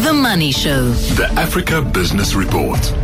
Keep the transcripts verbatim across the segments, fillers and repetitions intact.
The Money Show. The Africa Business Report.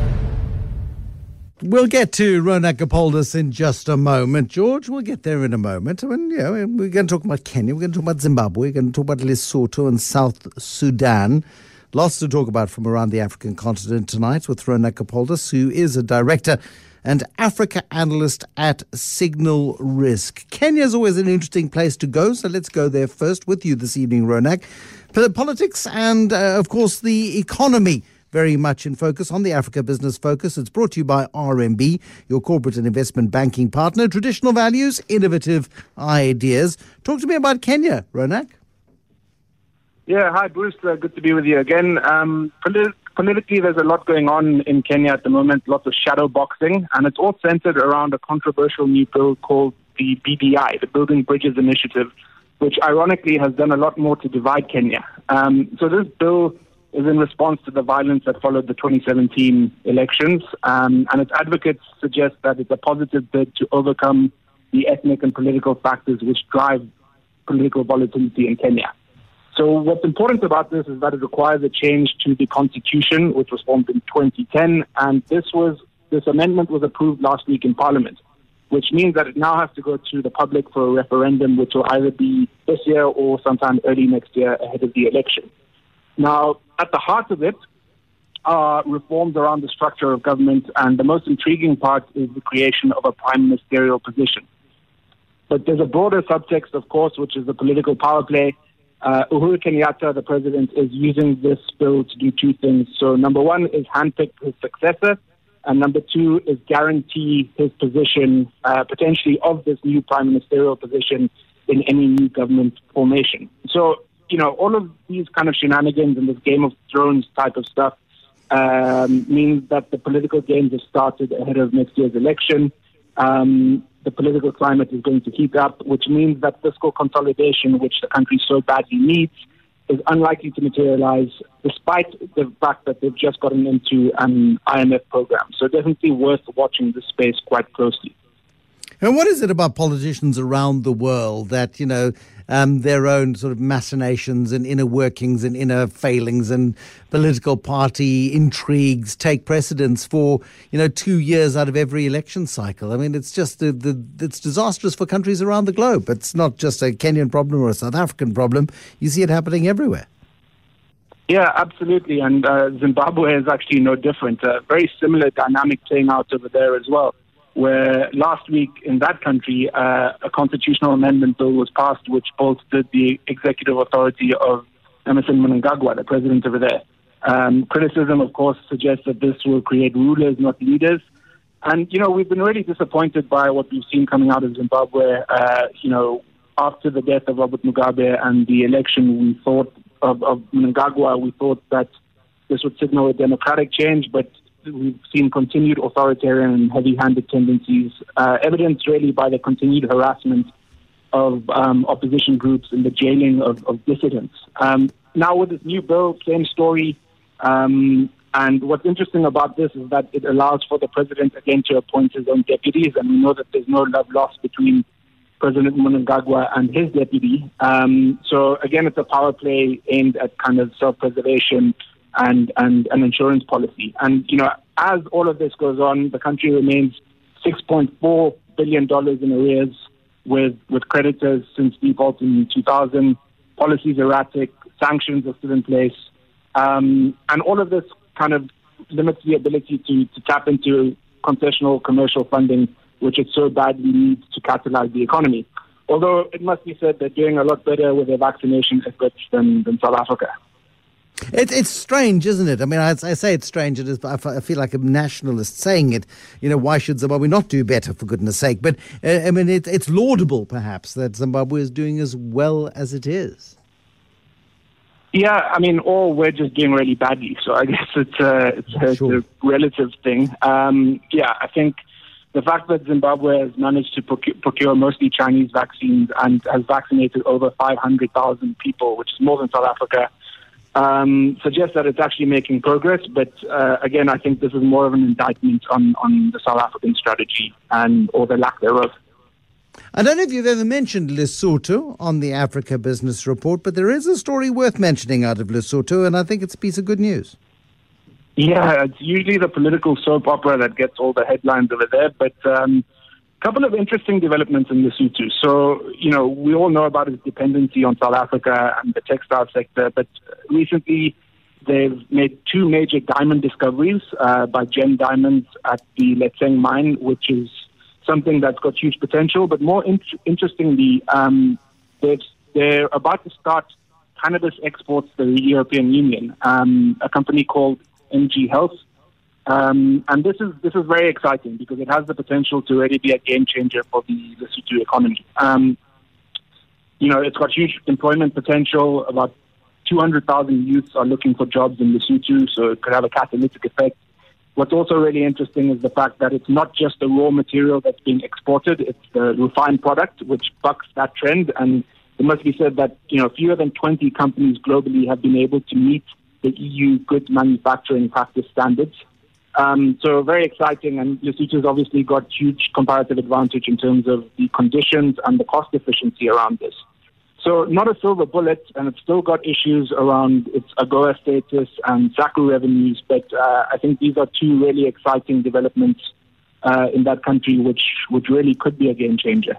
We'll get to Ronak Gopaldas in just a moment, George. We'll get there in a moment. I mean, you know, we're going to talk about Kenya. We're going to talk about Zimbabwe. We're going to talk about Lesotho and South Sudan. Lots to talk about from around the African continent tonight with Ronak Gopaldas, who is a director and Africa analyst at Signal Risk. Kenya is always an interesting place to go, so let's go there first with you this evening, Ronak. Politics and, uh, of course, the economy very much in focus on the Africa Business Focus. It's brought to you by R M B, your corporate and investment banking partner. Traditional values, innovative ideas. Talk to me about Kenya, Ronak. Yeah, hi, Bruce. Uh, good to be with you again. Um, polit- politically, there's a lot going on in Kenya at the moment, lots of shadow boxing, and it's all centered around a controversial new bill called the B B I, the Building Bridges Initiative, which ironically has done a lot more to divide Kenya. Um, so this bill is in response to the violence that followed the twenty seventeen elections, um, and its advocates suggest that it's a positive bid to overcome the ethnic and political factors which drive political volatility in Kenya. So what's important about this is that it requires a change to the constitution, which was formed in twenty ten, and this was this amendment was approved last week in Parliament, which means that it now has to go to the public for a referendum, which will either be this year or sometime early next year ahead of the election. Now, at the heart of it are reforms around the structure of government, and the most intriguing part is the creation of a prime ministerial position. But there's a broader subtext, of course, which is the political power play. Uh, Uhuru Kenyatta, the president, is using this bill to do two things. So number one is handpick his successor, and number two is guarantee his position, uh, potentially of this new prime ministerial position in any new government formation. So, you know, all of these kind of shenanigans and this Game of Thrones type of stuff um, means that the political games have started ahead of next year's election. Um, the political climate is going to heat up, which means that fiscal consolidation, which the country so badly needs, is unlikely to materialize, despite the fact that they've just gotten into an I M F program. So definitely worth watching this space quite closely. And what is it about politicians around the world that, you know, um, their own sort of machinations and inner workings and inner failings and political party intrigues take precedence for, you know, two years out of every election cycle? I mean, it's just the, the it's disastrous for countries around the globe. It's not just a Kenyan problem or a South African problem. You see it happening everywhere. Yeah, absolutely. And uh, Zimbabwe is actually no different. A very similar dynamic playing out over there as well, where last week in that country, uh, a constitutional amendment bill was passed which bolstered the executive authority of Emmerson Mnangagwa, the president over there. Um, criticism, of course, suggests that this will create rulers, not leaders. And, you know, we've been really disappointed by what we've seen coming out of Zimbabwe. Uh, you know, after the death of Robert Mugabe and the election, we thought of, of Mnangagwa, we thought that this would signal a democratic change, but we've seen continued authoritarian and heavy-handed tendencies, uh, evidenced really by the continued harassment of um, opposition groups and the jailing of, of dissidents. Um, now with this new bill, same story. Um, and what's interesting about this is that it allows for the president again to appoint his own deputies, and we know that there's no love lost between President Mnangagwa and his deputy. Um, so again, it's a power play aimed at kind of self-preservation and, and an insurance policy. And, you know, as all of this goes on, the country remains six point four billion dollars in arrears with, with creditors since default in two thousand. Policies erratic, sanctions are still in place. Um, and all of this kind of limits the ability to, to tap into concessional commercial funding, which it so badly needs to catalyze the economy. Although it must be said they're doing a lot better with their vaccination efforts than, than South Africa. It, it's strange, isn't it? I mean, I, I say it's strange. It is. I feel like a nationalist saying it. You know, why should Zimbabwe not do better, for goodness sake? But, uh, I mean, it, it's laudable, perhaps, that Zimbabwe is doing as well as it is. Yeah, I mean, or we're just doing really badly. So I guess it's a, it's a, Sure. it's a relative thing. Um, yeah, I think the fact that Zimbabwe has managed to procure, procure mostly Chinese vaccines and has vaccinated over five hundred thousand people, which is more than South Africa, um, suggests that it's actually making progress. But uh, again, I think this is more of an indictment on, on the South African strategy and or the lack thereof. I don't know if you've ever mentioned Lesotho on the Africa Business Report, but there is a story worth mentioning out of Lesotho, and I think it's a piece of good news. Yeah, it's usually the political soap opera that gets all the headlines over there, but a um, couple of interesting developments in Lesotho. So, you know, we all know about its dependency on South Africa and the textile sector, but recently they've made two major diamond discoveries uh, by Gem Diamonds at the Letseng mine, which is something that's got huge potential. But more in- interestingly, um, they've, they're about to start cannabis exports to the European Union, um, a company called M G Health. Um, and this is this is very exciting because it has the potential to really be a game changer for the Lesotho economy. Um, you know, it's got huge employment potential. About two hundred thousand youths are looking for jobs in Lesotho, so it could have a catalytic effect. What's also really interesting is the fact that it's not just the raw material that's being exported, it's the refined product, which bucks that trend. And it must be said that, you know, fewer than twenty companies globally have been able to meet the E U good manufacturing practice standards. Um, so very exciting, and Lesotho's obviously got huge comparative advantage in terms of the conditions and the cost efficiency around this. So not a silver bullet, and it's still got issues around its AGOA status and SACU revenues, but uh, I think these are two really exciting developments uh, in that country, which, which really could be a game changer.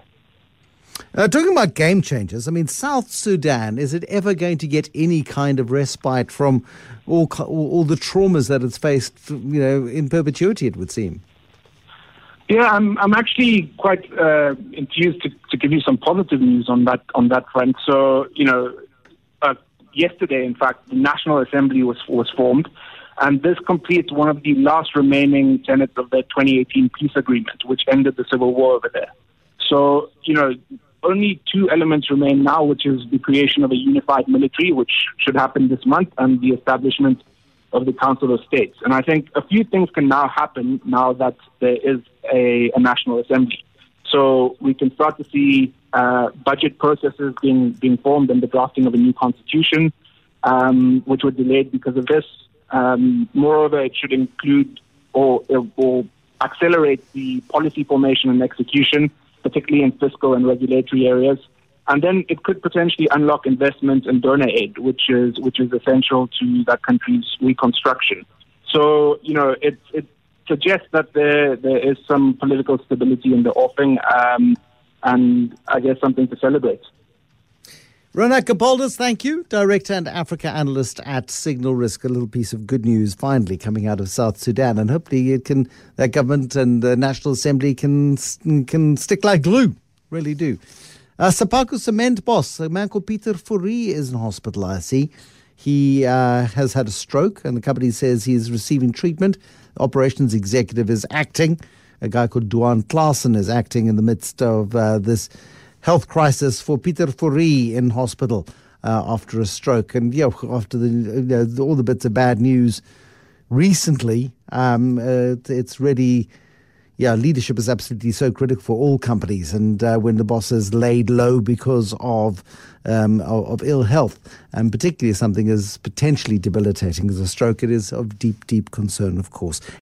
Uh, talking about game changers, I mean, South Sudan, is it ever going to get any kind of respite from all, all, all the traumas that it's faced, you know, in perpetuity, it would seem? Yeah, I'm I'm actually quite uh, enthused to, to give you some positive news on that on that front. So, you know, uh, yesterday, in fact, the National Assembly was was formed, and this completes one of the last remaining tenets of the twenty eighteen peace agreement, which ended the civil war over there. So, you know, only two elements remain now, which is the creation of a unified military, which should happen this month, and the establishment of the Council of States. And I think a few things can now happen now that there is a, a National Assembly. So we can start to see uh, budget processes being being formed and the drafting of a new constitution, um, which were delayed because of this. Um, moreover, it should include or, or accelerate the policy formation and execution, particularly in fiscal and regulatory areas. And then it could potentially unlock investment and donor aid, which is which is essential to that country's reconstruction. So, you know, it it suggests that there there is some political stability in the offing, um, and I guess something to celebrate. Ronak Gapoldas, thank you. Director and Africa Analyst at Signal Risk. A little piece of good news finally coming out of South Sudan, and hopefully it can, that government and the National Assembly can can stick like glue. Really do. Uh, Sephaku Cement boss, a man called Peter Fourie, is in hospital, I see. He uh, has had a stroke, and the company says he's receiving treatment. The operations executive is acting. A guy called Duan Klaassen is acting in the midst of uh, this health crisis for Peter Fourie in hospital uh, after a stroke. And, yeah, after the, you know, all the bits of bad news recently, um, uh, it's really... Yeah, leadership is absolutely so critical for all companies, and uh, when the boss is laid low because of, um, of of ill health, and particularly something as potentially debilitating as a stroke, it is of deep, deep concern, of course.